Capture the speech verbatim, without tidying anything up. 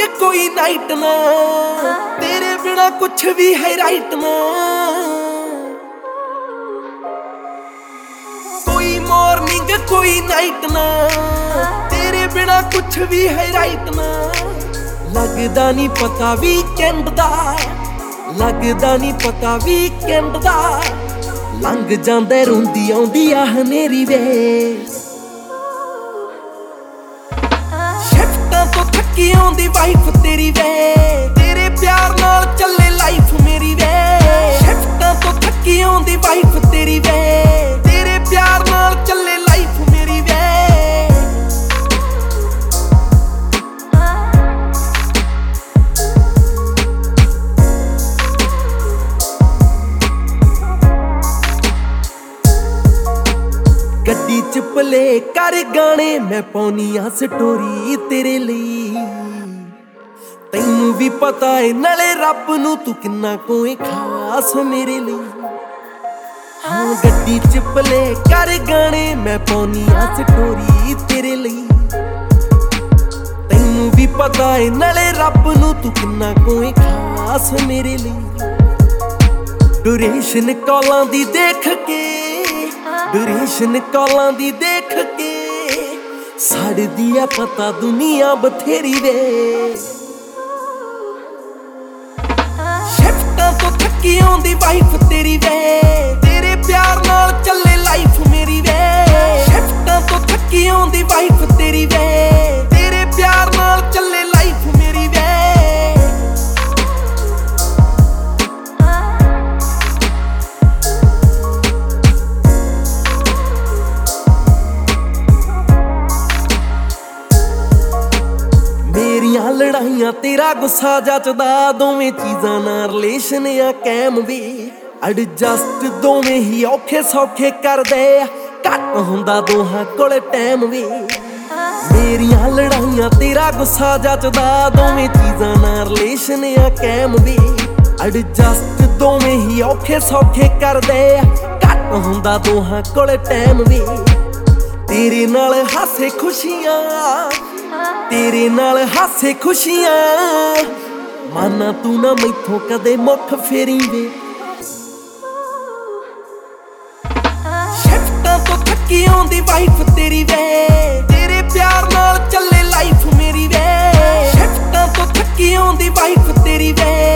कोई नाइट ना, तेरे बिना कुछ भी है राइट ना। कोई मॉर्निंग कोई नाइट ना, तेरे बिना कुछ भी है राइट ना। लगदा नहीं पता वीकेंड दा, लगदा नहीं पता वीकेंड दा। लंघ जांदे रोंदी आउंदी आ हनेरी वे, शिफ्टां तो थकी आउंदी वाइफ तेरी वे। तेरे प्यार नाल चले लाइफ मेरी वे, शिफ्टां तो थकी आउंदी वाइफ तेरी वे। तेरे प्यार नाल चले लाइफ मेरी वे। गड्डी च प्ले कर गाने मैं पाउनी आ स्टोरी तेरे लिए। तैनू भी पता है नाले रब नू तू किन्ना कोई खास मेरे लिए। हाँ गड्डी च प्ले कर गाने मैं पाउनी आ स्टोरी तेरे लिए। तैनू भी पता है नाले रब नू तू किन्ना कोई खास मेरे लिए। ड्यूरेशन कॉलां दी देख के, ड्यूरेशन कॉलां दी देख के सड़दी आ पता दुनिया बथेरी वे। शिफ्टां तो थकी आउंदी वाइफ तेरी वे। तेरे प्यार नाल चले लाइफ मेरी वे, शिफ्टां तो थकी आउंदी वाइफ तेरी वे। तेरे प्यार नाल चले लाइफ मेरी वे। मेरियां लड़ाइयां तेरा गुस्सा जचदा, दोवें चीजां नाल रिलेशन आ कैम वे। एडजस्ट दोवें ही औखे सौखे करदे, घट हुंदा दोहां कोल टैम वे। मेरियां लड़ाइयां तेरा गुस्सा जचदा, दोवें चीजां नाल रिलेशन आ कैम वे। एडजस्ट दोवें ही औखे सौखे करदे, घट हुंदा दोहां कोल टैम वे। तेरे नाल हासे खुशियां, तेरे नाल हासे खुशियां, माना तू ना मैथों कदे मुख फेरी वे। शिफ्टां तो थकी आउंदी वाइफ तेरी वे। तेरे प्यार नाल चले लाइफ मेरी वे, शिफ्टां तो थकी आउंदी वाइफ तेरी वे।